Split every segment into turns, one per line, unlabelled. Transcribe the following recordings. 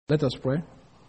Let us pray.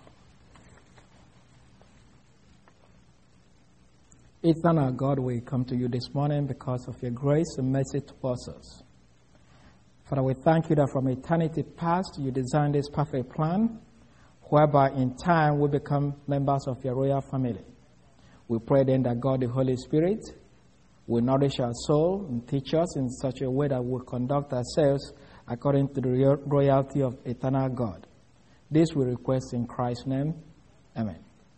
Eternal God, we come to you this morning because of your grace and mercy towards us. Father, we thank you that from eternity past, you designed this perfect plan, whereby in time we become members of your royal family. We pray then that God, the Holy Spirit, will nourish our soul and teach us in such a way that we'll conduct ourselves according to the royalty of eternal God. This we request in Christ's name. Amen.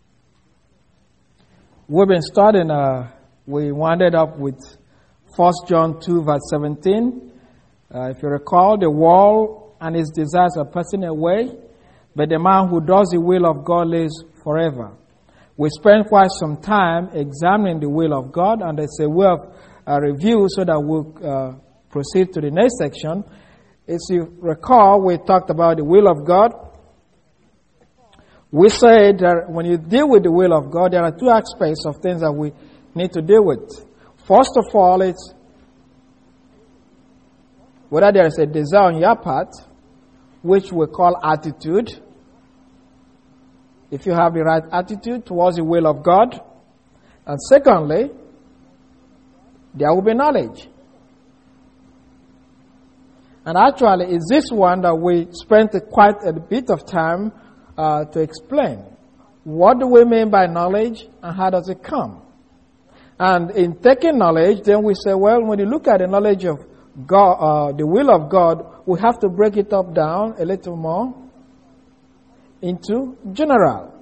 We've been studying, we wound up with 1 John 2 verse 17. If you recall, the world and its desires are passing away, but the man who does the will of God lives forever. We spent quite some time examining the will of God, and it's a way of review so that we'll proceed to the next section. As you recall, we talked about the will of God. We said that when you deal with the will of God, there are two aspects of things that we need to deal with. First of all, it's whether there is a desire on your part, which we call attitude. If you have the right attitude towards the will of God. And secondly, there will be knowledge. And actually, it's this one that we spent quite a bit of time to explain. What do we mean by knowledge and how does it come? And in taking knowledge, then we say, well, when you look at the knowledge of God, the will of God, we have to break it up down a little more into general.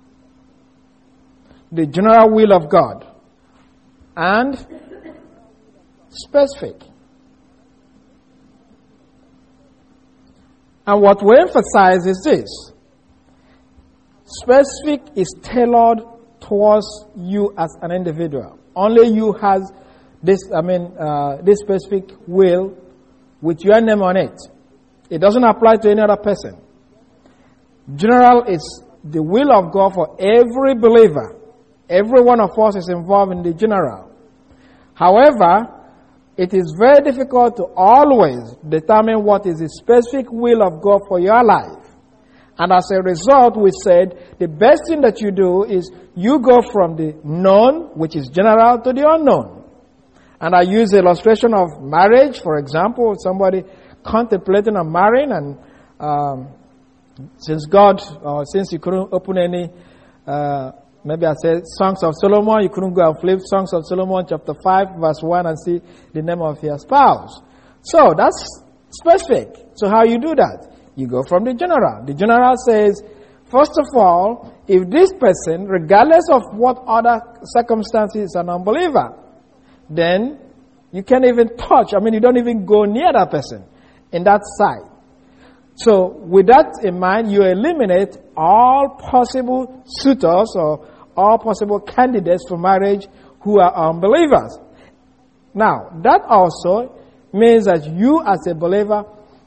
The general will of God and specific. And what we emphasize is this. Specific is tailored towards you as an individual. Only you has this specific will with your name on it. It doesn't apply to any other person. General is the will of God for every believer. Every one of us is involved in the general. However, it is very difficult to always determine what is the specific will of God for your life. And as a result, we said the best thing that you do is you go from the known, which is general, to the unknown. And I use the illustration of marriage. For example, somebody contemplating on marrying, and since you couldn't open any, maybe I said Songs of Solomon, you couldn't go and flip Songs of Solomon chapter 5 verse 1 and see the name of your spouse. So that's specific. So how you do that? You go from the general. The general says, first of all, if this person, regardless of what other circumstances, is an unbeliever, then you can't even touch. You don't even go near that person in that side. So with that in mind, you eliminate all possible suitors or all possible candidates for marriage who are unbelievers. Now, that also means that you as a believer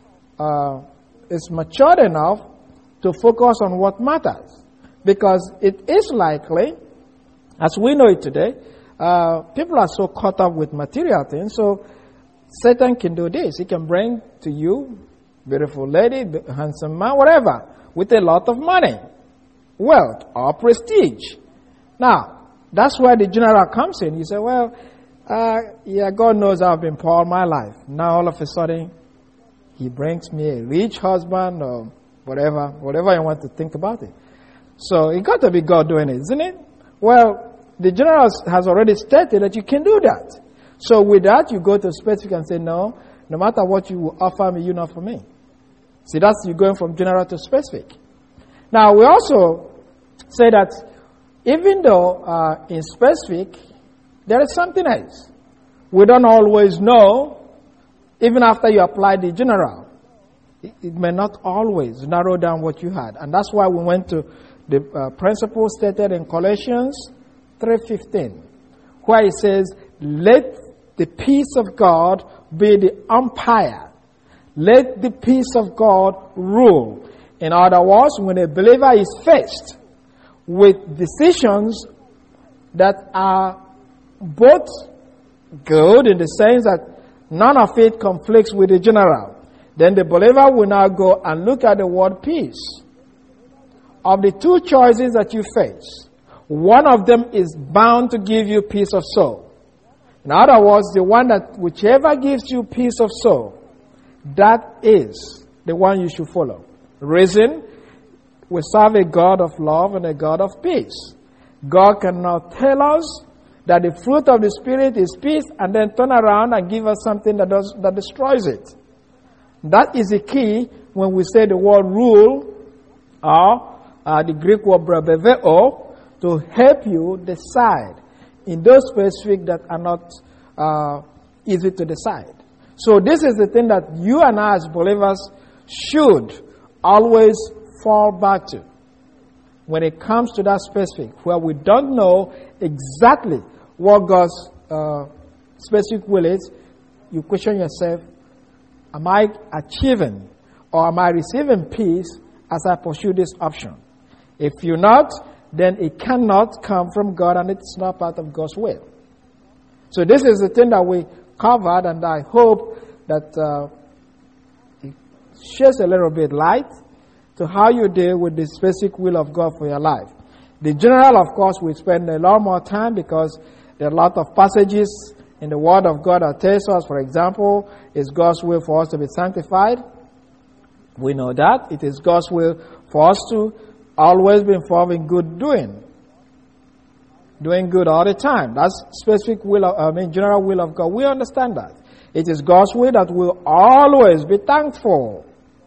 is matured enough to focus on what matters. Because it is likely, as we know it today, people are so caught up with material things, so Satan can do this. He can bring to you beautiful lady, handsome man, whatever, with a lot of money, wealth, or prestige. Now, that's where the general comes in. You say, well, God knows I've been poor all my life. Now all of a sudden, He brings me a rich husband or whatever you want to think about it. So it got to be God doing it, isn't it? Well, the general has already stated that you can do that. So with that, you go to specific and say, no matter what you will offer me, you're not for me. See, that's you going from general to specific. Now, we also say that even though in specific, there is something else. We don't always know. Even after you apply the general, it may not always narrow down what you had. And that's why we went to the principle stated in Colossians 3:15, where it says, let the peace of God be the umpire. Let the peace of God rule. In other words, when a believer is faced with decisions that are both good in the sense that none of it conflicts with the general, then the believer will now go and look at the word peace. of the two choices that you face, one of them is bound to give you peace of soul. In other words, the one that whichever gives you peace of soul, that is the one you should follow. Reason, we serve a God of love and a God of peace. God cannot tell us that the fruit of the Spirit is peace and then turn around and give us something that destroys it. That is the key when we say the word rule, or the Greek word brabeveo, to help you decide in those specific that are not easy to decide. So this is the thing that you and I as believers should always fall back to. When it comes to that specific, where we don't know exactly what God's specific will is, you question yourself, am I achieving or am I receiving peace as I pursue this option? If you're not, then it cannot come from God and it's not part of God's will. So this is the thing that we covered, and I hope that it sheds a little bit light to how you deal with the specific will of God for your life. The general, of course, we spend a lot more time because there are a lot of passages in the Word of God that tells us, for example, it's God's will for us to be sanctified. We know that. It is God's will for us to always be involved in good doing. Doing good all the time. That's specific will general will of God. We understand that. It is God's will that we'll always be thankful.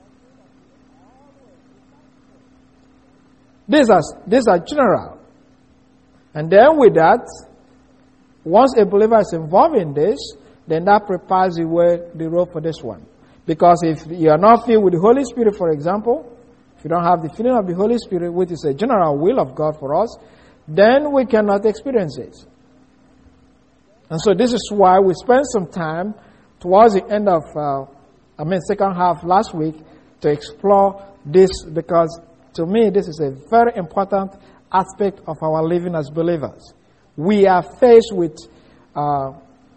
These are general. And then with that, once a believer is involved in this, then that prepares the road for this one. Because if you are not filled with the Holy Spirit, for example, if you don't have the filling of the Holy Spirit, which is a general will of God for us, then we cannot experience it. And so this is why we spent some time towards the end of, second half last week to explore this, because to me this is a very important aspect of our living as believers. We are faced with a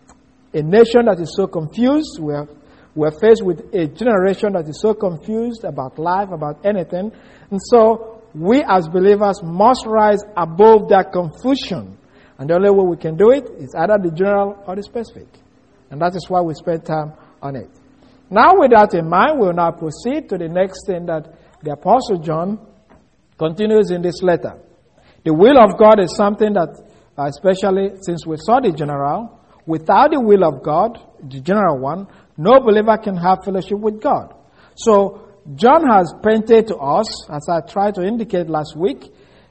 nation that is so confused. We're faced with a generation that is so confused about life, about anything. And so we as believers must rise above that confusion. And the only way we can do it is either the general or the specific. And that is why we spend time on it. Now with that in mind, we'll now proceed to the next thing that the Apostle John continues in this letter. The will of God is something that, especially since we saw the general, without the will of God, the general one, no believer can have fellowship with God. So John has painted to us, as I tried to indicate last week,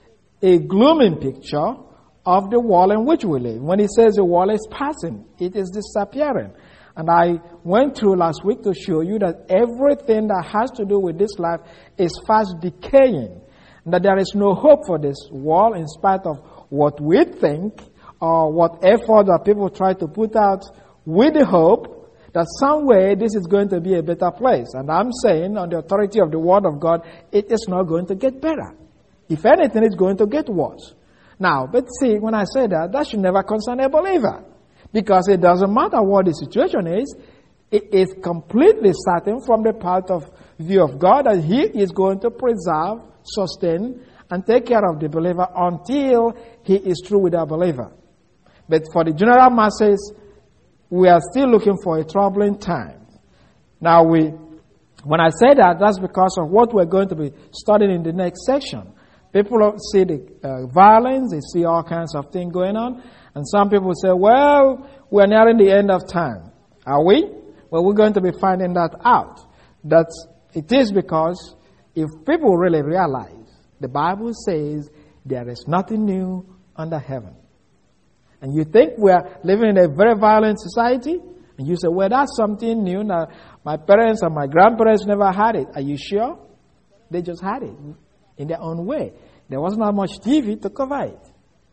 a gloomy picture of the world in which we live. When he says the world is passing, it is disappearing. And I went through last week to show you that everything that has to do with this life is fast decaying. And that there is no hope for this world in spite of what we think or what effort that people try to put out with the hope that somewhere this is going to be a better place. And I'm saying, on the authority of the Word of God, it is not going to get better. If anything, it's going to get worse. Now, but see, when I say that, that should never concern a believer. Because it doesn't matter what the situation is, it is completely certain from the point of view of God that He is going to preserve, sustain, and take care of the believer until He is through with the believer. But for the general masses, we are still looking for a troubling time. Now, when I say that, that's because of what we're going to be studying in the next section. People see the violence, they see all kinds of things going on, and some people say, well, we're nearing the end of time. Are we? Well, we're going to be finding that out. That it is because if people really realize, the Bible says there is nothing new under heaven. And you think we are living in a very violent society? And you say, well, that's something new. Now, my parents and my grandparents never had it. Are you sure? They just had it in their own way. There wasn't that much TV to cover it.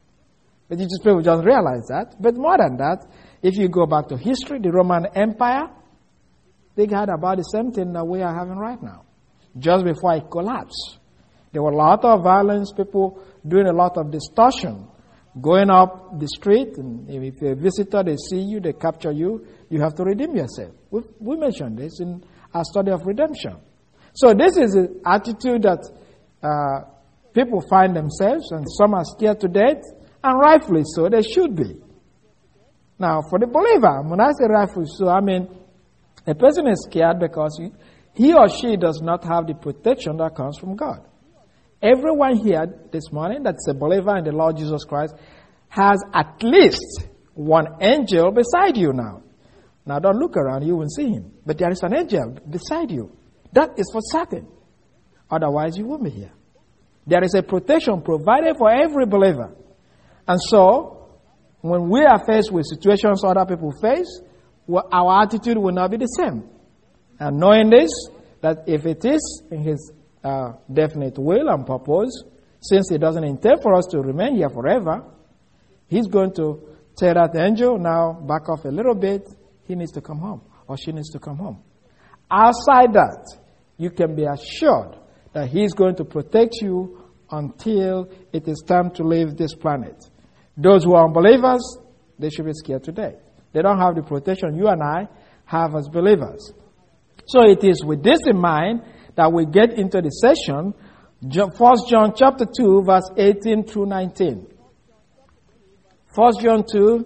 But you just people just realize that. But more than that, if you go back to history, the Roman Empire, they had about the same thing that we are having right now. Just before it collapsed. There were a lot of violence, people doing a lot of distortion. Going up the street, and if you're a visitor, they see you, they capture you, you have to redeem yourself. We mentioned this in our study of redemption. So this is an attitude that people find themselves, and some are scared to death, and rightfully so, they should be. Now, for the believer, when I say rightfully so, I mean a person is scared because he or she does not have the protection that comes from God. Everyone here this morning that's a believer in the Lord Jesus Christ has at least one angel beside you now. Now, don't look around, you won't see him. But there is an angel beside you. That is for certain. Otherwise, you won't be here. There is a protection provided for every believer. And so, when we are faced with situations other people face, our attitude will not be the same. And knowing this, that if it is in His definite will and purpose, since He doesn't intend for us to remain here forever, He's going to tell that angel, now back off a little bit, he needs to come home, or she needs to come home. Outside that, you can be assured that He's going to protect you until it is time to leave this planet. Those who are unbelievers, they should be scared to death. They don't have the protection you and I have as believers. So it is with this in mind that we get into the session, 1 John chapter 2, verse 18 through 19. 1 John 2,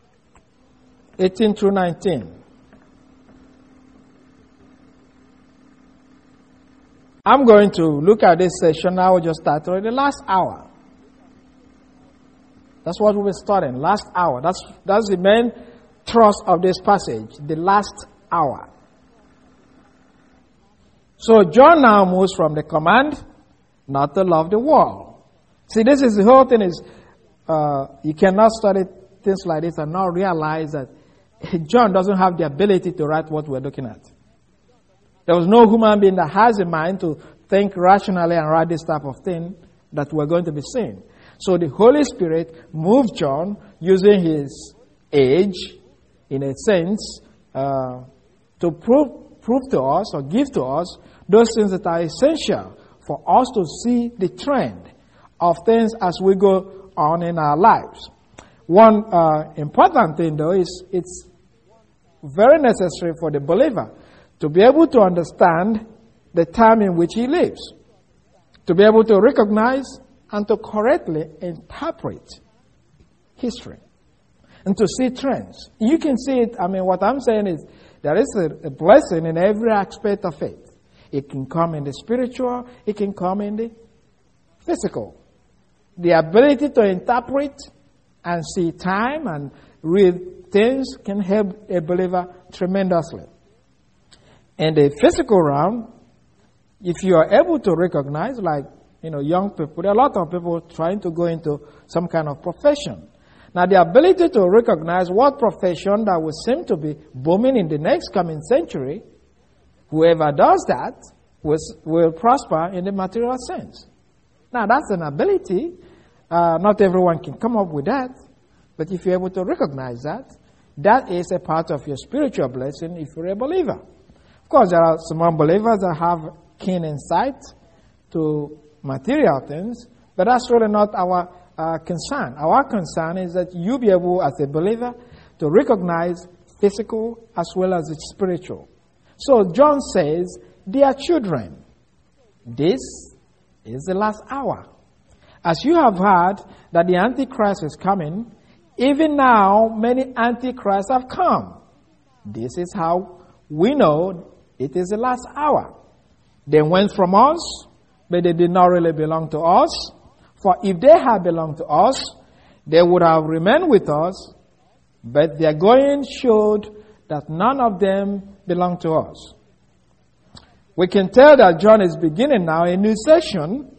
18 through 19. I'm going to look at this session. I will just start with the last hour. That's what we're starting, last hour. That's the main thrust of this passage, the last hour. So John now moves from the command not to love the world. See, this is the whole thing is, you cannot study things like this and not realize that John doesn't have the ability to write what we're looking at. There was no human being that has a mind to think rationally and write this type of thing that we're going to be seeing. So the Holy Spirit moved John using his age, in a sense, to prove to us or give to us those things that are essential for us to see the trend of things as we go on in our lives. One important thing, though, is it's very necessary for the believer to be able to understand the time in which he lives, to be able to recognize and to correctly interpret history, and to see trends. You can see it. I mean, what I'm saying is there is a blessing in every aspect of faith. It can come in the spiritual, it can come in the physical. The ability to interpret and see time and read things can help a believer tremendously. In the physical realm, if you are able to recognize, like, young people, there are a lot of people trying to go into some kind of profession. Now, the ability to recognize what profession that will seem to be booming in the next coming century, whoever does that will prosper in the material sense. Now, that's an ability. Not everyone can come up with that. But if you're able to recognize that, that is a part of your spiritual blessing if you're a believer. Of course, there are some unbelievers that have keen insight to material things, but that's really not our concern. Our concern is that you be able, as a believer, to recognize physical as well as the spiritual. So John says, dear children, this is the last hour. As you have heard that the Antichrist is coming, even now many Antichrists have come. This is how we know it is the last hour. They went from us, but they did not really belong to us. For if they had belonged to us, they would have remained with us, but their going showed that none of them belonged to us. We can tell that John is beginning now a new session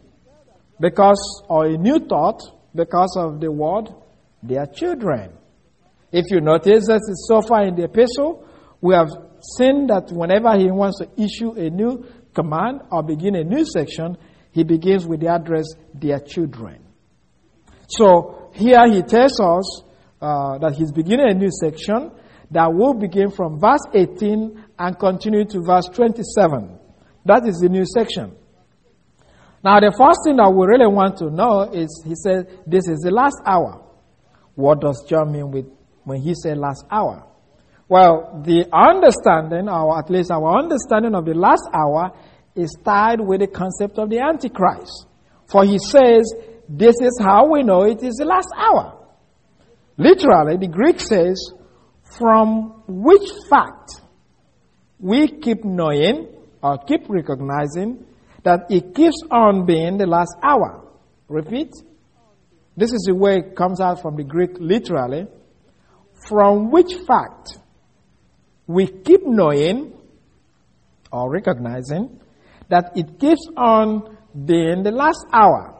or a new thought because of the word, their children. If you notice that so far in the epistle, we have seen that whenever he wants to issue a new command or begin a new section, he begins with the address, their children. So here he tells us that he's beginning a new section that will begin from verse 18 and continue to verse 27. That is the new section. Now the first thing that we really want to know is, he said, this is the last hour. What does John mean when he said last hour? Well, the understanding, or at least our understanding of the last hour, is tied with the concept of the Antichrist. For he says, this is how we know it is the last hour. Literally, the Greek says, from which fact we keep knowing or keep recognizing that it keeps on being the last hour. Repeat. This is the way it comes out from the Greek literally. From which fact we keep knowing or recognizing that it keeps on being the last hour.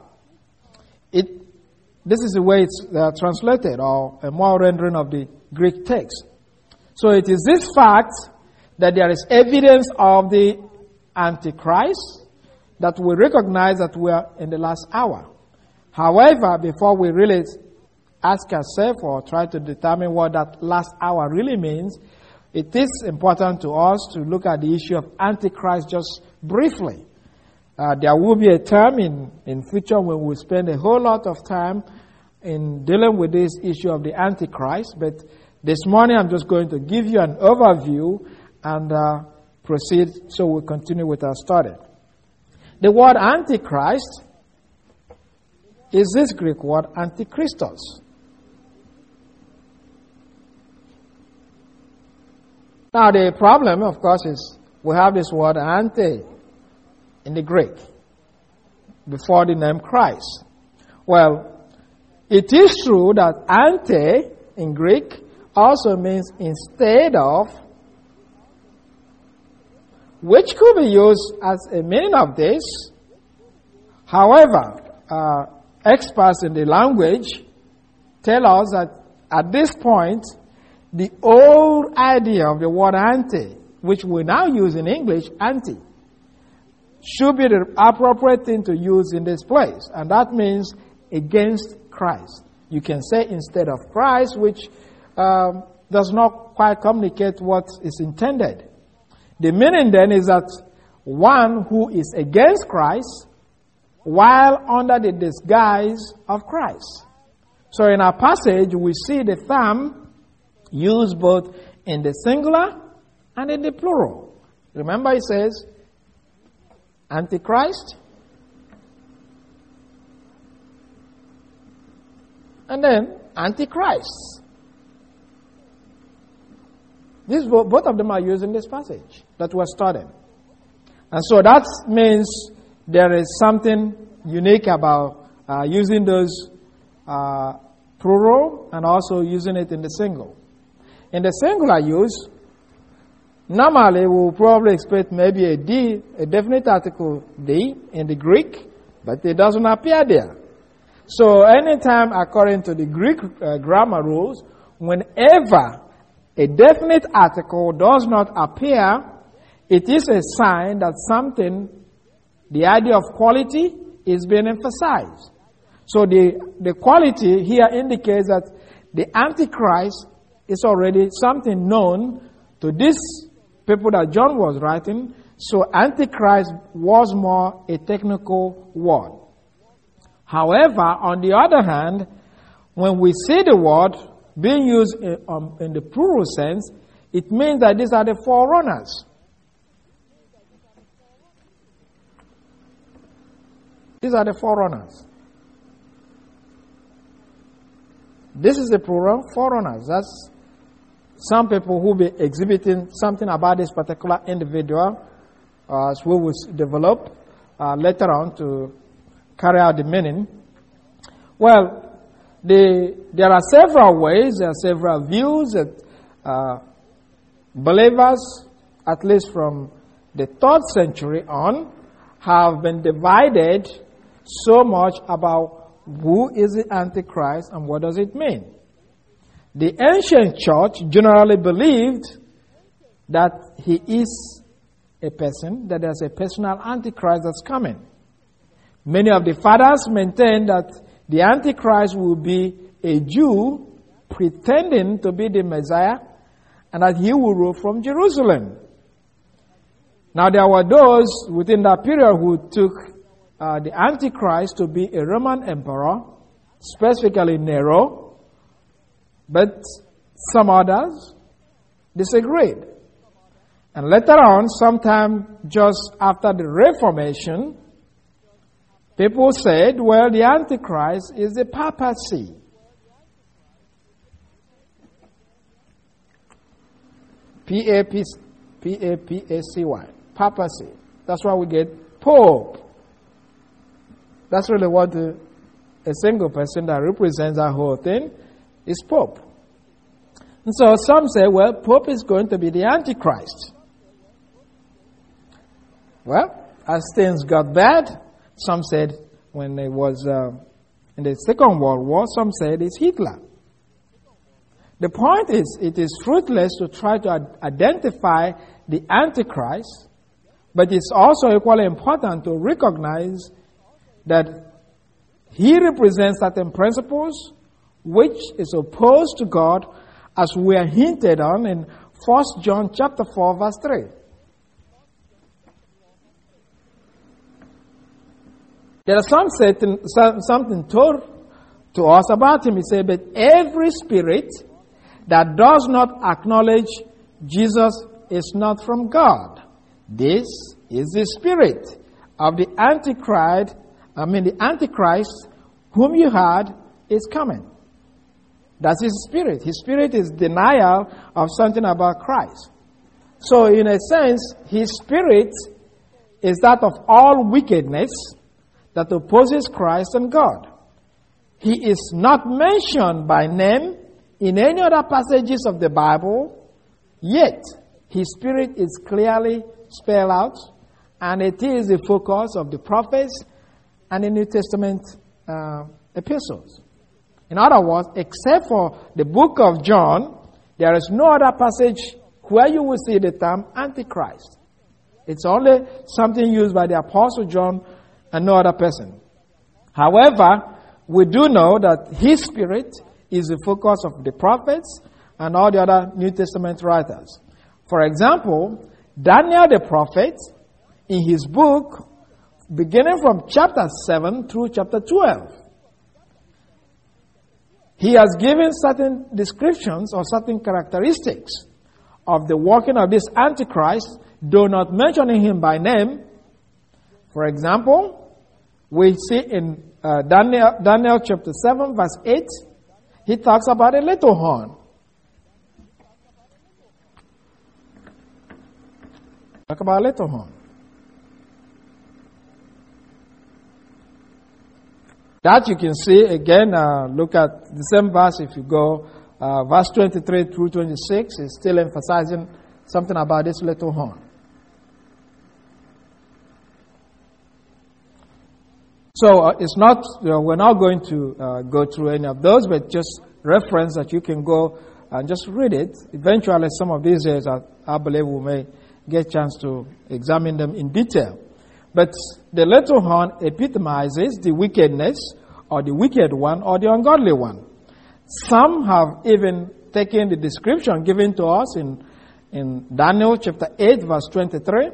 This is the way it's translated, or a more rendering of the Greek text. So it is this fact that there is evidence of the Antichrist that we recognize that we are in the last hour. However, before we really ask ourselves or try to determine what that last hour really means, it is important to us to look at the issue of Antichrist just briefly. There will be a time in future when we spend a whole lot of time in dealing with this issue of the Antichrist. But this morning I'm just going to give you an overview and proceed so we'll continue with our study. The word Antichrist is this Greek word Antichristos. Now the problem, of course, is we have this word anti in the Greek before the name Christ. Well, it is true that anti in Greek also means instead of, which could be used as a meaning of this. However, experts in the language tell us that at this point, the old idea of the word anti, which we now use in English, anti, should be the appropriate thing to use in this place. And that means against Christ. You can say instead of Christ, which does not quite communicate what is intended. The meaning then is that one who is against Christ while under the disguise of Christ. So in our passage, we see the term used both in the singular and in the plural. Remember, it says Antichrist and then Antichrist. Both of them are used in this passage that we're studying. And so that means there is something unique about using those plural and also using it in the single. In the singular use, normally we'll probably expect maybe a D, a definite article D in the Greek, but it doesn't appear there. So anytime, according to the Greek grammar rules, whenever a definite article does not appear, it is a sign that something, the idea of quality, is being emphasized. So the quality here indicates that the Antichrist is already something known to these people that John was writing. So Antichrist was more a technical word. However, on the other hand, when we see the word being used in the plural sense, it means that these are the forerunners. These are the forerunners. This is the plural, forerunners. That's some people who will be exhibiting something about this particular individual, as we will develop later on to carry out the meaning. Well, there are several ways, there are several views that believers, at least from the 3rd century on, have been divided so much about who is the Antichrist and what does it mean. The ancient church generally believed that he is a person, that there's a personal Antichrist that's coming. Many of the fathers maintain that the Antichrist will be a Jew pretending to be the Messiah and that he will rule from Jerusalem. Now there were those within that period who took the Antichrist to be a Roman emperor, specifically Nero, but some others disagreed. And later on, sometime just after the Reformation, People said, well, the Antichrist is the papacy. P-A-P-A-C-Y. Papacy. That's why we get Pope. That's really what a single person that represents that whole thing is Pope. And so some say, well, Pope is going to be the Antichrist. Well, as things got bad, some said when it was in the Second World War, some said it's Hitler. The point is, it is fruitless to try to identify the Antichrist, but it's also equally important to recognize that he represents certain principles which is opposed to God, as we are hinted on in 1 John chapter 4, verse 3. There are something told to us about him. He said, but every spirit that does not acknowledge Jesus is not from God. This is the spirit of the Antichrist. The Antichrist whom you heard is coming. That's his spirit. His spirit is denial of something about Christ. So in a sense, his spirit is that of all wickedness that opposes Christ and God. He is not mentioned by name in any other passages of the Bible, yet his spirit is clearly spelled out, and it is the focus of the prophets and the New Testament epistles. In other words, except for the book of John, there is no other passage where you will see the term Antichrist. It's only something used by the Apostle John and no other person. However, we do know that his spirit is the focus of the prophets and all the other New Testament writers. For example, Daniel the prophet, in his book, beginning from chapter 7 through chapter 12, he has given certain descriptions or certain characteristics of the working of this Antichrist, though not mentioning him by name. For example, we see in Daniel chapter 7 verse 8, he talks about a little horn. Talk about a little horn. That you can see again, look at the same verse if you go, verse 23 through 26 is still emphasizing something about this little horn. So it's not, we're not going to go through any of those, but just reference that you can go and just read it. Eventually, some of these days, I believe we may get a chance to examine them in detail. But the little horn epitomizes the wickedness or the wicked one or the ungodly one. Some have even taken the description given to us in Daniel chapter 8 verse 23.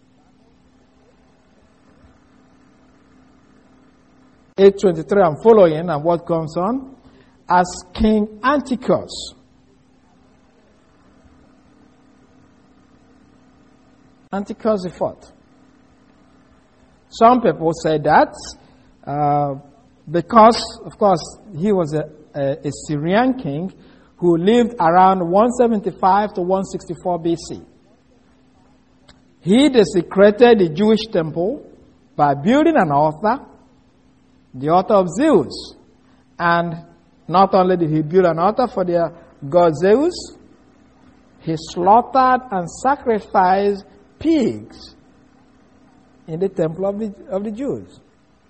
8:23 and following, and what comes on, as King Antiochus. Antiochus the fourth. Some people say that because, of course, he was a Syrian king who lived around 175 to 164 BC. He desecrated the Jewish temple by building an altar, the altar of Zeus. And not only did he build an altar for their god Zeus, he slaughtered and sacrificed pigs in the temple of the Jews.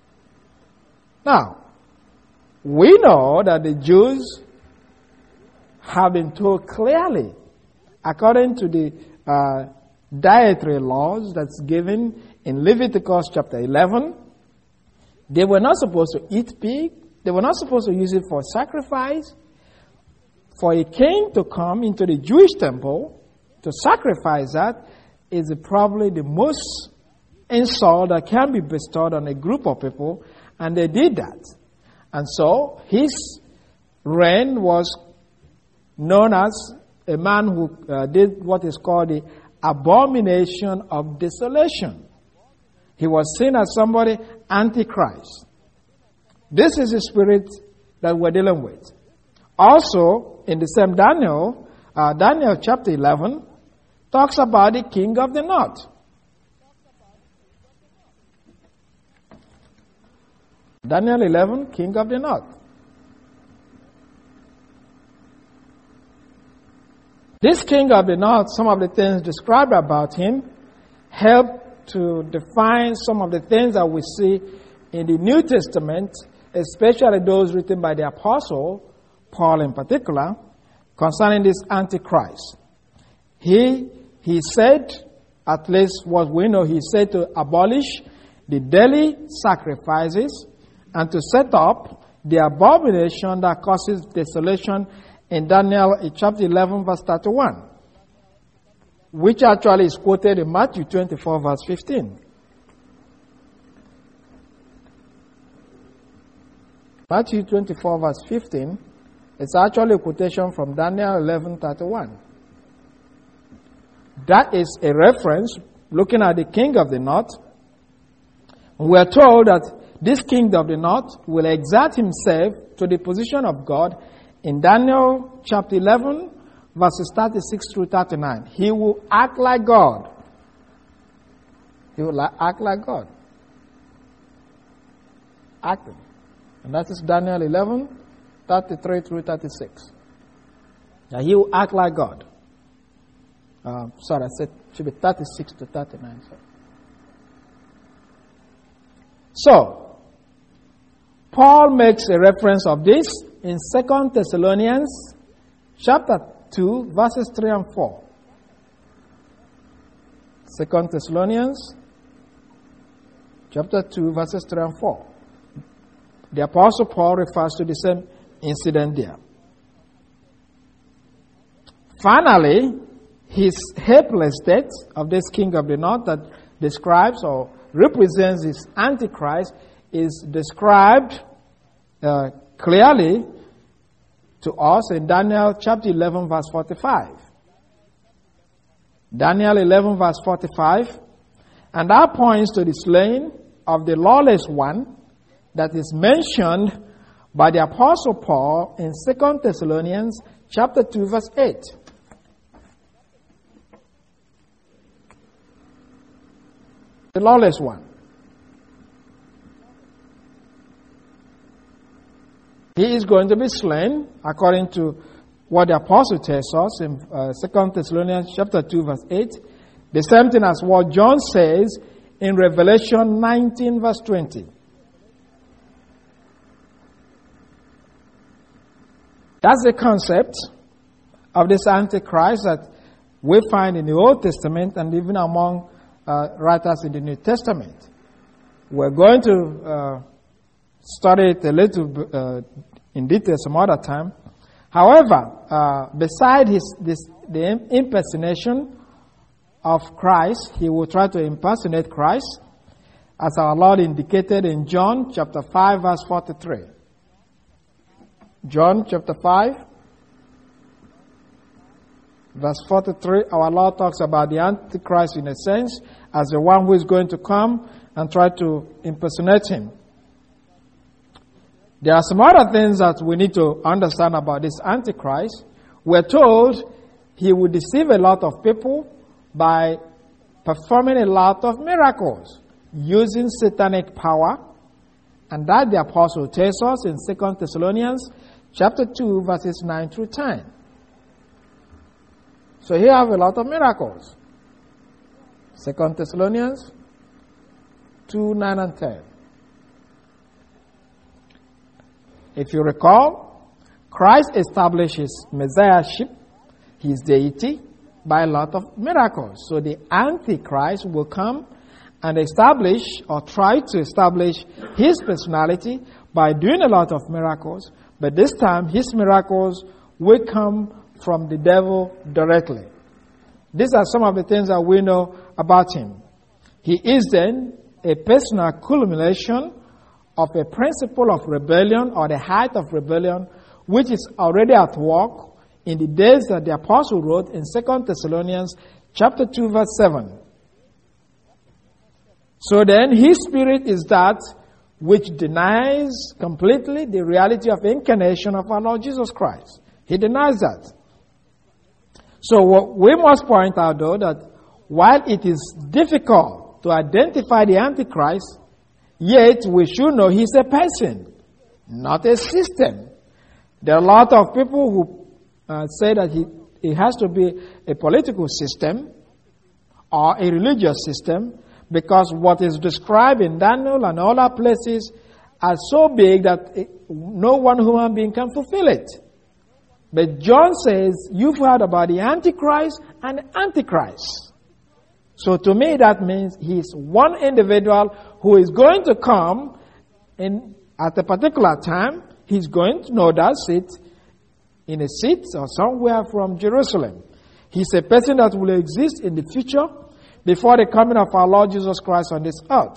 Now, we know that the Jews have been told clearly, according to the dietary laws that's given in Leviticus chapter 11, they were not supposed to eat pig. They were not supposed to use it for sacrifice. For a king to come into the Jewish temple to sacrifice that is probably the most insult that can be bestowed on a group of people, and they did that. And so his reign was known as a man who did what is called the abomination of desolation. He was seen as somebody antichrist. This is the spirit that we're dealing with. Also, in the same Daniel, Daniel chapter 11 talks about the king of the north. Daniel 11, king of the north. This king of the north, some of the things described about him help to define some of the things that we see in the New Testament, especially those written by the apostle, Paul in particular, concerning this Antichrist. He said, at least what we know, he said to abolish the daily sacrifices and to set up the abomination that causes desolation in Daniel chapter 11 verse 31, which actually is quoted in Matthew 24 verse 15. Matthew 24 verse 15 is actually a quotation from Daniel 11:31. That is a reference looking at the king of the north. We are told that this king of the north will exert himself to the position of God in Daniel chapter 11, verses 36 through 39. He will act like God. He will act like God. Acting. And that is Daniel 11, 33 through 36. Now he will act like God. Sorry, I said it should be 36 to 39. So, Paul makes a reference of this in 2 Thessalonians chapter 2, verses 3 and 4. 2 Thessalonians chapter 2, verses 3 and 4. The Apostle Paul refers to the same incident there. Finally, his helpless death of this king of the north that describes or represents this Antichrist is described clearly to us in Daniel chapter 11 verse 45. Daniel 11 verse 45, and that points to the slaying of the lawless one that is mentioned by the Apostle Paul in 2 Thessalonians chapter 2 verse 8. The lawless one. He is going to be slain according to what the apostle tells us in 2 Thessalonians chapter 2 verse 8. The same thing as what John says in Revelation 19 verse 20. That's the concept of this Antichrist that we find in the Old Testament and even among writers in the New Testament. We're going to study it a little in detail some other time. However, beside the impersonation of Christ, he will try to impersonate Christ, as our Lord indicated in John chapter 5 verse 43. John chapter 5 verse 43, our Lord talks about the Antichrist in a sense as the one who is going to come and try to impersonate him. There are some other things that we need to understand about this Antichrist. We're told he will deceive a lot of people by performing a lot of miracles using satanic power. And that the apostle tells us in 2 Thessalonians chapter 2 verses 9 through 10. So here have a lot of miracles. 2 Thessalonians 2, 9 and 10. If you recall, Christ established his messiahship, his deity, by a lot of miracles. So the Antichrist will come and establish or try to establish his personality by doing a lot of miracles. But this time, his miracles will come from the devil directly. These are some of the things that we know about him. He is then a personal culmination of a principle of rebellion or the height of rebellion, which is already at work in the days that the apostle wrote in 2 Thessalonians chapter 2 verse 7. So then his spirit is that which denies completely the reality of incarnation of our Lord Jesus Christ. He denies that. So what we must point out, though, that while it is difficult to identify the Antichrist, yet we should know he's a person, not a system. There are a lot of people who say that it has to be a political system or a religious system, because what is described in Daniel and other places are so big that no one human being can fulfill it. But John says, you've heard about the Antichrist and Antichrist. So to me that means he's one individual who is going to come at a particular time. He's going to know that seat in a seat or somewhere from Jerusalem. He's a person that will exist in the future before the coming of our Lord Jesus Christ on this earth.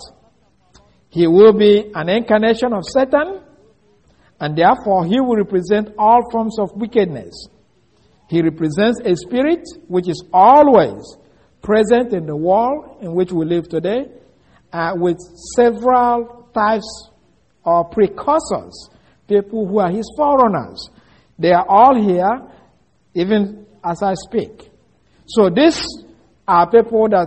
He will be an incarnation of Satan, and therefore he will represent all forms of wickedness. He represents a spirit which is always present in the world in which we live today, with several types of precursors, people who are his forerunners. They are all here, even as I speak. So these are people that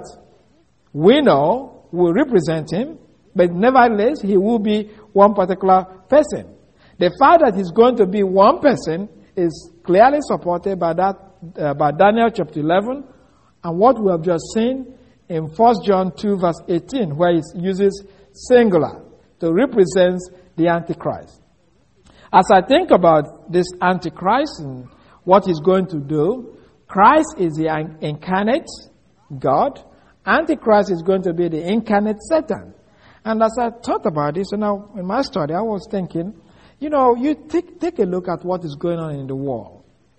we know will represent him, but nevertheless, he will be one particular person. The fact that he's going to be one person is clearly supported by by Daniel chapter 11, and what we have just seen in 1 John 2 verse 18, where he uses singular to represent the Antichrist. As I think about this Antichrist and what he's going to do, Christ is the incarnate God. Antichrist is going to be the incarnate Satan. And as I thought about this, now in my study, I was thinking, you take a look at what is going on in the world.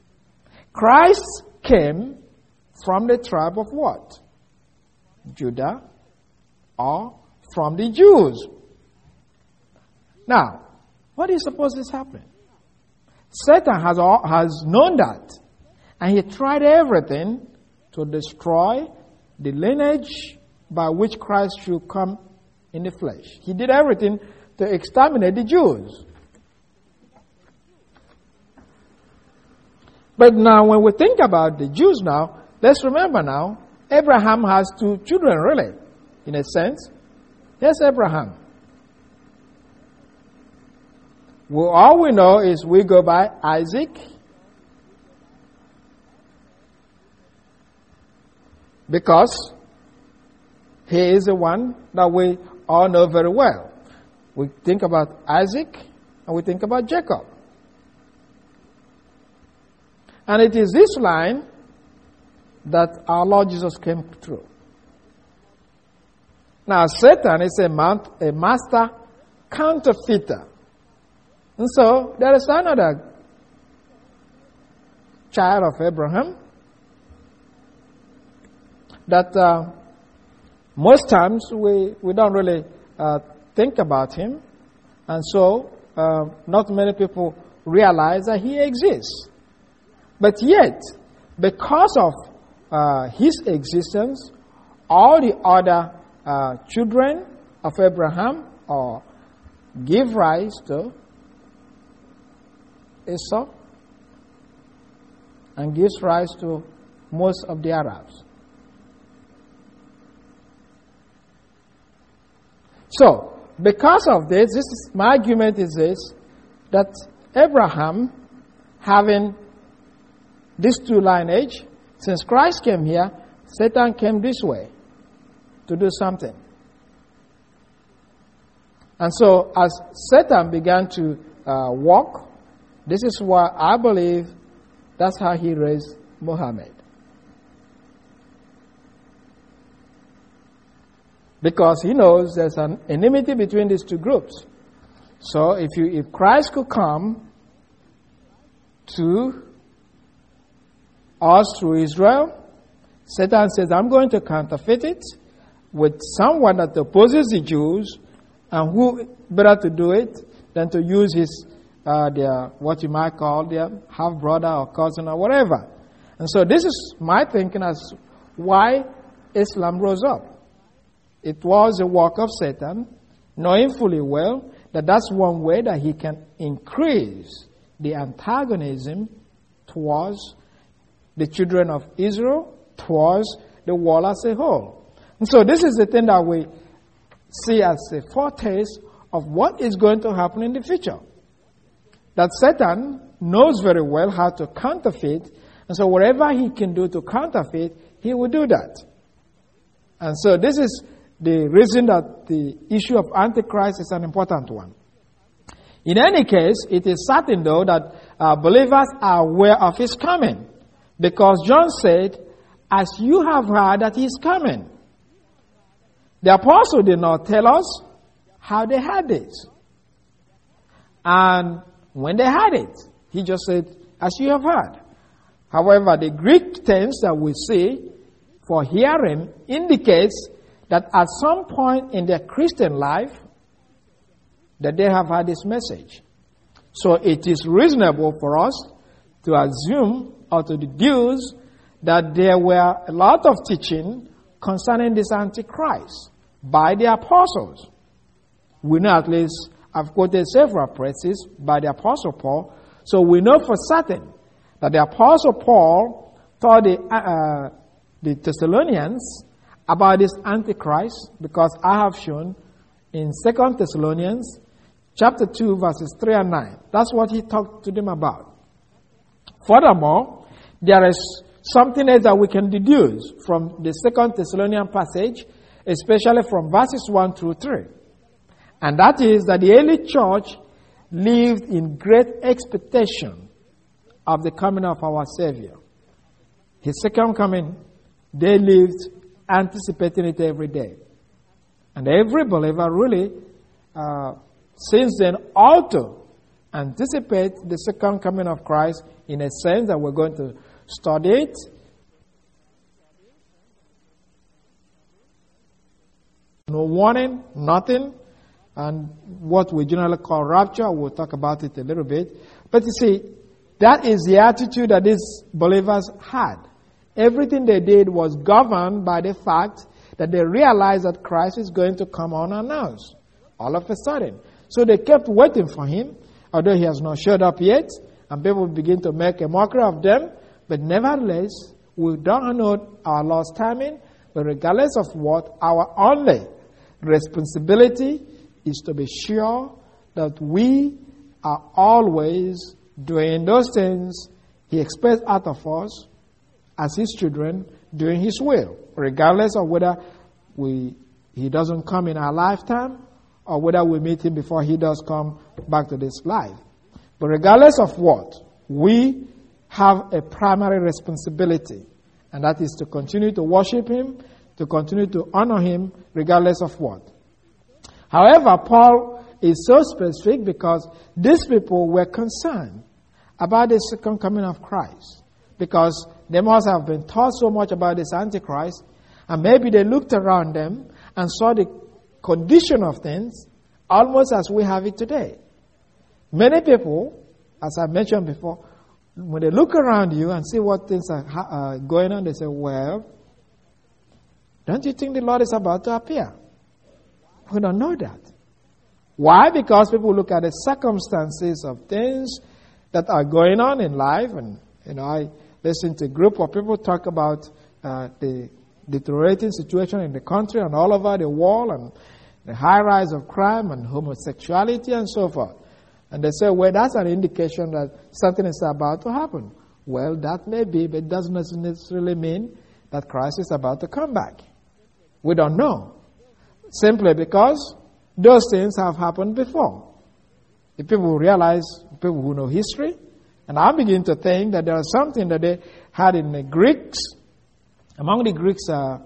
Christ came from the tribe of what? Judah, or from the Jews. Now, what do you suppose is happening? Satan has known that, and he tried everything to destroy the lineage by which Christ should come in the flesh. He did everything to exterminate the Jews. But now when we think about the Jews now, let's remember now, Abraham has two children really, in a sense. Yes, Abraham. Well, all we know is we go by Isaac, because he is the one that we all know very well. We think about Isaac and we think about Jacob. And it is this line that our Lord Jesus came through. Now, Satan is a master counterfeiter. And so, there is another child of Abraham that most times we don't really think about him. And so, not many people realize that he exists. But yet, because of his existence, all the other children of Abraham give rise to Esau and gives rise to most of the Arabs. So, because of this, my argument is this, that Abraham, having this two lineage, since Christ came here, Satan came this way to do something. And so, as Satan began to walk, this is why I believe that's how he raised Muhammad. Because he knows there's an enmity between these two groups. So if Christ could come to us through Israel, Satan says, I'm going to counterfeit it with someone that opposes the Jews, and who better to do it than to use his their, what you might call their half-brother or cousin or whatever. And so this is my thinking as why Islam rose up. it was a work of Satan, knowing fully well that that's one way that he can increase the antagonism towards the children of Israel, towards the world as a whole. And so this is the thing that we see as a foretaste of what is going to happen in the future. That Satan knows very well how to counterfeit, and so whatever he can do to counterfeit, he will do that. And so this is the reason that the issue of Antichrist is an important one. In any case, it is certain though that believers are aware of his coming, because John said, as you have heard that he is coming. The apostle did not tell us how they had it. And when they had it, he just said, as you have heard. However, the Greek tense that we see for hearing indicates that at some point in their Christian life, that they have had this message. So it is reasonable for us to assume or to deduce that there were a lot of teaching concerning this Antichrist by the apostles. We know at least, I've quoted several places by the Apostle Paul, so we know for certain that the Apostle Paul told the Thessalonians about this Antichrist, because I have shown in 2 Thessalonians chapter 2 verses 3 and 9. That's what he talked to them about. Furthermore, there is something else that we can deduce from the 2 Thessalonian passage, especially from verses 1 through 3. And that is that the early church lived in great expectation of the coming of our Savior. His second coming, they lived anticipating it every day. And every believer really, since then, ought to anticipate the second coming of Christ in a sense that we're going to study it. No warning, nothing. And what we generally call rapture, we'll talk about it a little bit. But you see, that is the attitude that these believers had. Everything they did was governed by the fact that they realized that Christ is going to come unannounced all of a sudden. So they kept waiting for him, although he has not showed up yet, and people begin to make a mockery of them. But nevertheless, we don't know our Lord's timing, but regardless of what, our only responsibility is to be sure that we are always doing those things he expects out of us as his children, doing his will, regardless of whether he doesn't come in our lifetime or whether we meet him before he does come back to this life. But regardless of what, we have a primary responsibility, and that is to continue to worship him, to continue to honor him, regardless of what. However, Paul is so specific because these people were concerned about the second coming of Christ, because they must have been taught so much about this Antichrist, and maybe they looked around them and saw the condition of things almost as we have it today. Many people, as I mentioned before, when they look around you and see what things are going on, they say, well, don't you think the Lord is about to appear? We don't know that. Why? Because people look at the circumstances of things that are going on in life. And, I listen to a group of people talk about the deteriorating situation in the country and all over the world, and the high rise of crime and homosexuality and so forth. And they say, well, that's an indication that something is about to happen. Well, that may be, but it doesn't necessarily mean that Christ is about to come back. We don't know. Simply because those things have happened before. The people who realize, people who know history, and I begin to think that there is something that they had in the Greeks, among the Greeks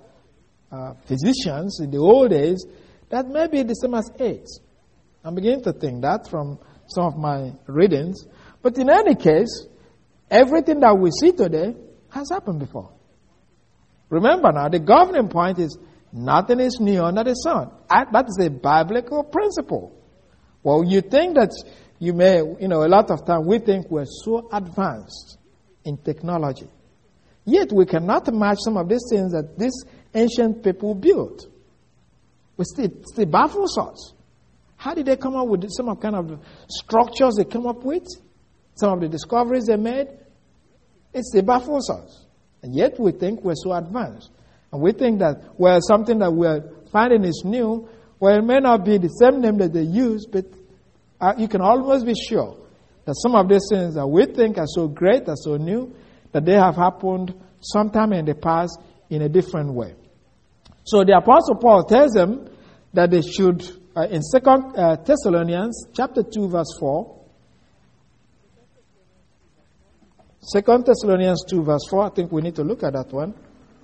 physicians in the old days, that may be the same as AIDS. I'm beginning to think that from some of my readings. But in any case, everything that we see today has happened before. Remember now, the governing point is nothing is new under the sun. That is a biblical principle. Well, you think that you may, a lot of time we think we're so advanced in technology. Yet we cannot match some of these things that these ancient people built. still baffles us. How did they come up with some kind of structures they come up with? Some of the discoveries they made? It still baffles us. And yet we think we're so advanced. And we think that, well, something that we're finding is new. Well, it may not be the same name that they use, but you can almost be sure that some of these things that we think are so great, are so new, that they have happened sometime in the past in a different way. So the Apostle Paul tells them that they should, in 2 Thessalonians chapter 2, verse 4, 2 Thessalonians 2, verse 4, I think we need to look at that one.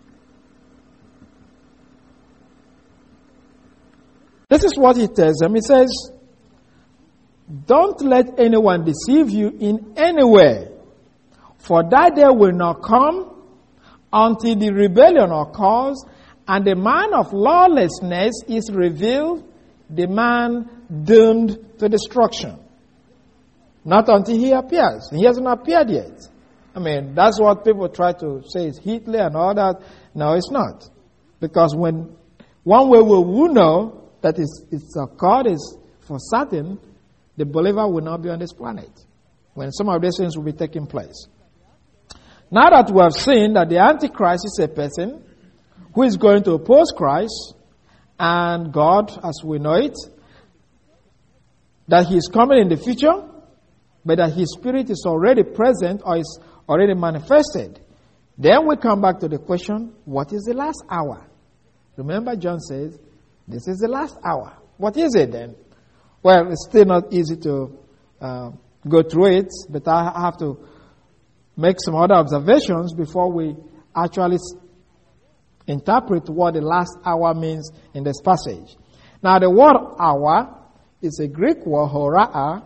This is what he tells them. He says, don't let anyone deceive you in any way, for that day will not come until the rebellion occurs and the man of lawlessness is revealed, the man doomed to destruction. Not until he appears. He hasn't appeared yet. I mean, that's what people try to say is Hitler and all that. No, it's not. Because when one way we will know that it's occurred is for certain, the believer will not be on this planet when some of these things will be taking place. Now that we have seen that the Antichrist is a person who is going to oppose Christ and God as we know it, that he is coming in the future, but that his spirit is already present or is already manifested, then we come back to the question, what is the last hour? Remember, John says, this is the last hour. What is it then? Well, it's still not easy to go through it, but I have to make some other observations before we actually interpret what the last hour means in this passage. Now, the word hour is a Greek word, horaa.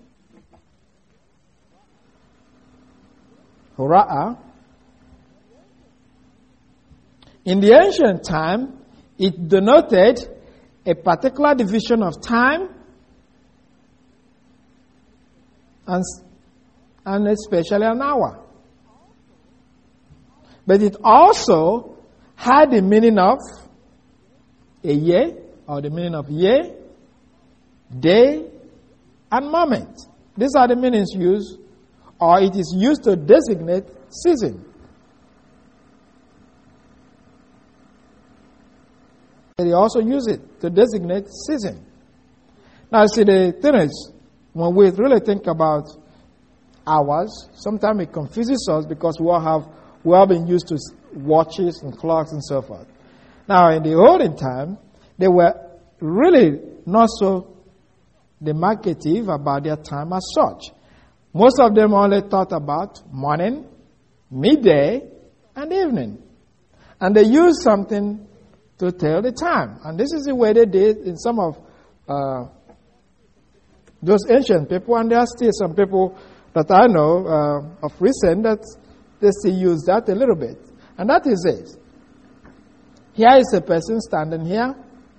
Horaa. In the ancient time, it denoted a particular division of time and especially an hour. But it also had the meaning of a year, or the meaning of year, day, and moment. These are the meanings used, or it is used to designate season. They also use it to designate season. Now, see, the thing is, when we really think about hours, sometimes it confuses us because we all been used to watches and clocks and so forth. Now, in the olden time, they were really not so demarcative about their time as such. Most of them only thought about morning, midday, and evening. And they used something to tell the time. And this is the way they did in some of those ancient people. And there are still some people that I know of recent that they still use that a little bit. And that is it. Here is a person standing here.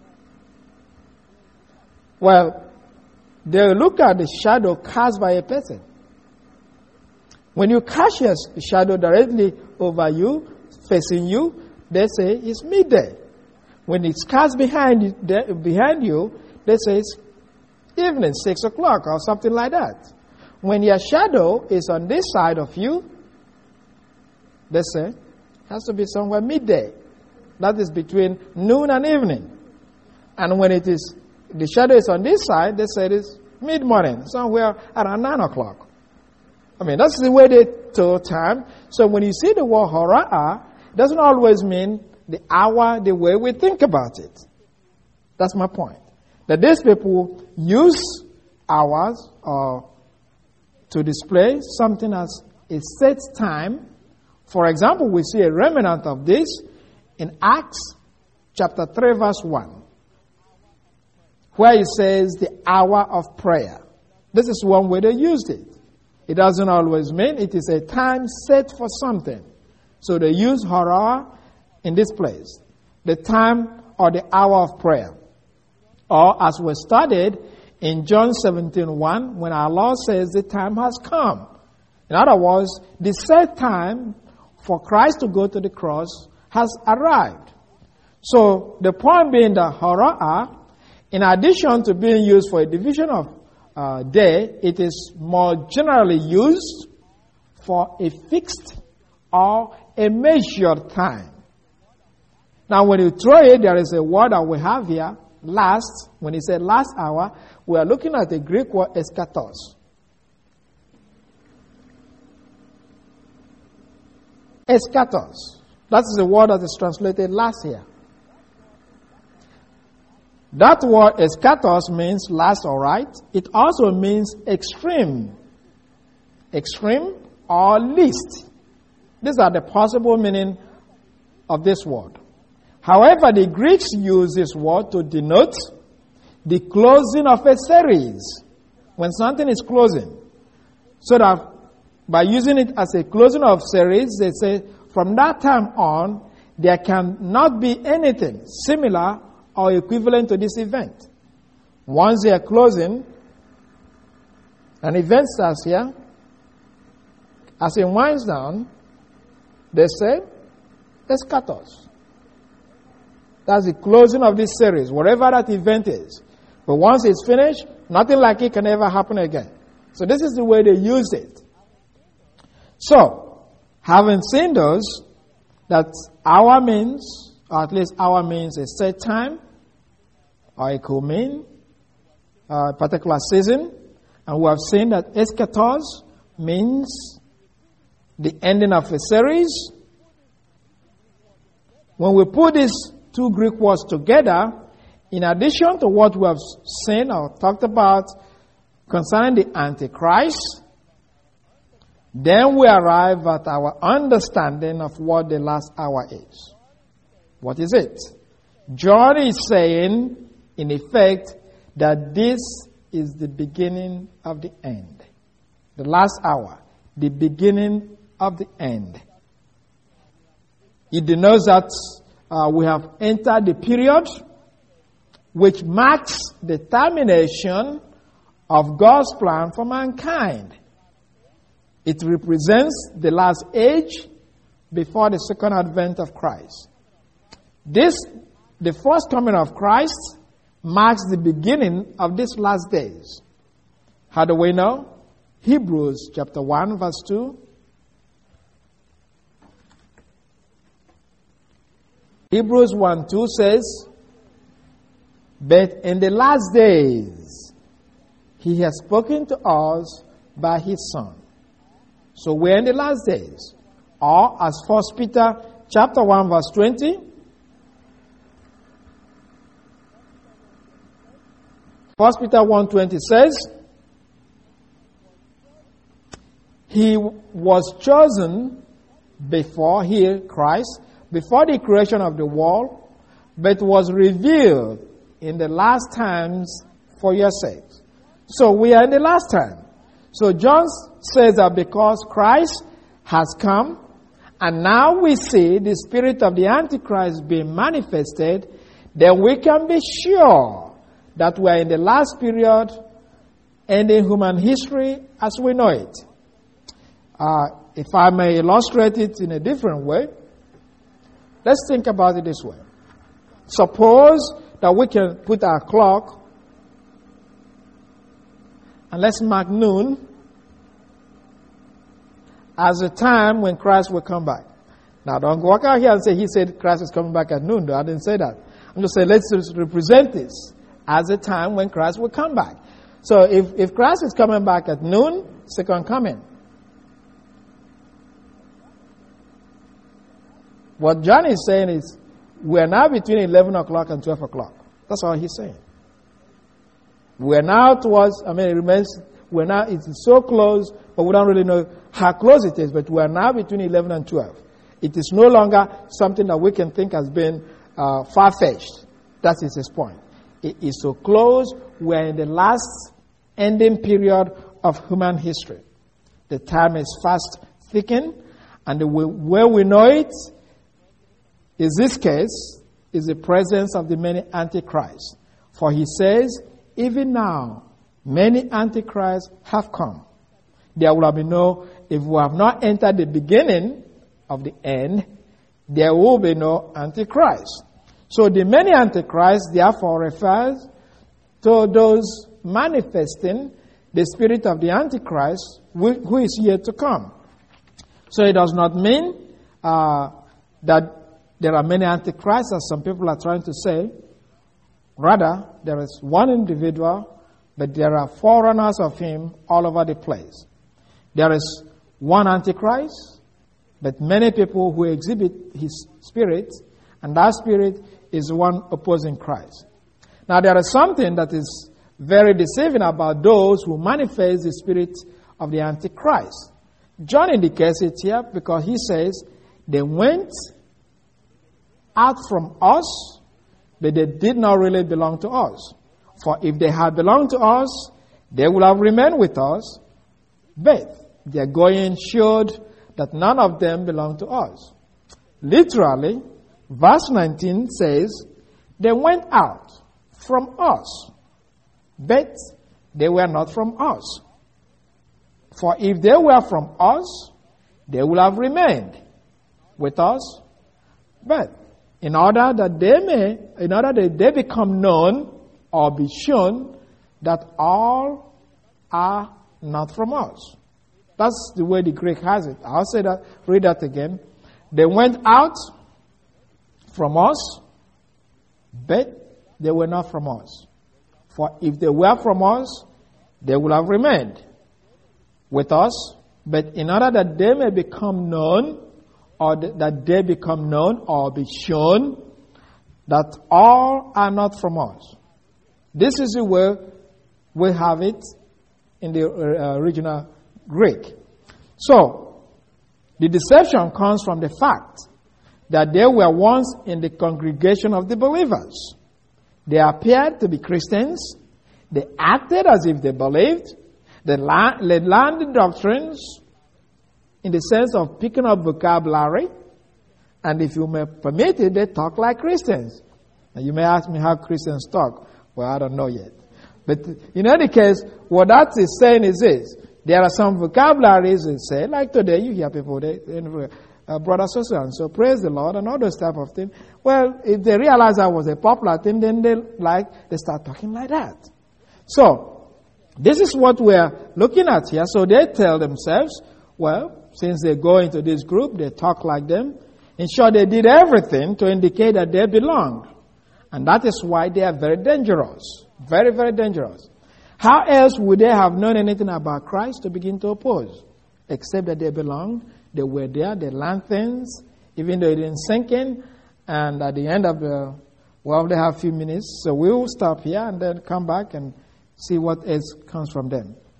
Well, they look at the shadow cast by a person. When you cast your shadow directly over you, facing you, they say it's midday. When it's cast behind you, they say it's evening, 6 o'clock or something like that. When your shadow is on this side of you, they say it has to be somewhere midday. That is between noon and evening. And when the shadow is on this side, they say it's mid-morning, somewhere around 9 o'clock. I mean, that's the way they tell time. So when you see the word horaa, it doesn't always mean the hour the way we think about it. That's my point. That these people use hours to display something as a set time. For example, we see a remnant of this in Acts chapter 3 verse 1, where it says the hour of prayer. This is one way they used it. It doesn't always mean it is a time set for something. So they use horaa in this place, the time or the hour of prayer. Or as we studied in John 17:1, when our Lord says the time has come. In other words, the set time for Christ to go to the cross has arrived. So the point being that hora'ah, in addition to being used for a division of day, it is more generally used for a fixed or a measured time. Now when you throw it, there is a word that we have here, last. When he said last hour, we are looking at the Greek word eskatos. Eskatos. That is the word that is translated last here. That word eskatos means last or right. It also means extreme. Extreme or least. These are the possible meaning of this word. However, the Greeks use this word to denote the closing of a series. When something is closing. So that by using it as a closing of series, they say from that time on, there can not be anything similar or equivalent to this event. Once they are closing, an event starts here. As it winds down, they say, eskatos. That's the closing of this series, whatever that event is. But once it's finished, nothing like it can ever happen again. So this is the way they use it. So, having seen those, that hour means, or at least hour means a set time, or it could mean a particular season. And we have seen that eskatos means the ending of a series. When we put these two Greek words together, in addition to what we have seen or talked about concerning the Antichrist, then we arrive at our understanding of what the last hour is. What is it? John is saying, in effect, that this is the beginning of the end. The last hour, the beginning of the end. It denotes that we have entered the period which marks the termination of God's plan for mankind. It represents the last age before the second advent of Christ. The first coming of Christ, marks the beginning of these last days. How do we know? Hebrews chapter 1 verse 2. Hebrews 1:2 says, but in the last days, he has spoken to us by his Son. So we're in the last days. Or as 1 Peter chapter 1 verse 20. 1 Peter 1:20 says, he was chosen before, here Christ, before the creation of the world, but was revealed in the last times for your sakes. So we are in the last time. So John says that because Christ has come, and now we see the spirit of the Antichrist being manifested, then we can be sure that we are in the last period ending human history as we know it. If I may illustrate it in a different way, let's think about it this way. Suppose that we can put our clock and let's mark noon as the time when Christ will come back. Now don't walk out here and say he said Christ is coming back at noon. I didn't say that. I'm just saying let's just represent this as a time when Christ will come back. So if Christ is coming back at noon, second coming. What John is saying is, we are now between 11 o'clock and 12 o'clock. That's all he's saying. We are now towards, it's so close, but we don't really know how close it is, but we are now between 11 and 12. It is no longer something that we can think has been far-fetched. That is his point. It is so close, we are in the last ending period of human history. The time is fast thickening, and the way we know it, is this case, is the presence of the many antichrists. For he says, even now, many antichrists have come. There will be no, if we have not entered the beginning of the end, there will be no antichrist. So the many antichrists therefore refers to those manifesting the spirit of the Antichrist who is yet to come. So it does not mean that there are many antichrists, as some people are trying to say. Rather, there is one individual, but there are forerunners of him all over the place. There is one antichrist, but many people who exhibit his spirit, and that spirit is one opposing Christ. Now, there is something that is very deceiving about those who manifest the spirit of the Antichrist. John indicates it here because he says, they went out from us, but they did not really belong to us. For if they had belonged to us, they would have remained with us. But their going showed that none of them belonged to us. Literally, verse 19 says, they went out from us, but they were not from us. For if they were from us, they would have remained with us. But in order that they become known or be shown that all are not from us. That's the way the Greek has it. I'll say that, read that again. They went out from us, but they were not from us. For if they were from us, they would have remained with us. But in order that they may become known, or that they become known or be shown that all are not from us. This is the way we have it in the original Greek. So, the deception comes from the fact that they were once in the congregation of the believers. They appeared to be Christians. They acted as if they believed. They learned the doctrines in the sense of picking up vocabulary. And if you may permit it, they talk like Christians. Now you may ask me how Christians talk. Well, I don't know yet. But in any case, what that is saying is this. There are some vocabularies that say, like today, you hear people, brother so and so, praise the Lord, and all those type of things. Well, if they realize that was a popular thing, then they start talking like that. So, this is what we're looking at here. So they tell themselves, well, since they go into this group, they talk like them. In short, they did everything to indicate that they belonged. And that is why they are very dangerous. Very, very dangerous. How else would they have known anything about Christ to begin to oppose? Except that they belonged, they were there, they learned things, even though it didn't sink in. And at the end of they have a few minutes. So we will stop here and then come back and see what else comes from them.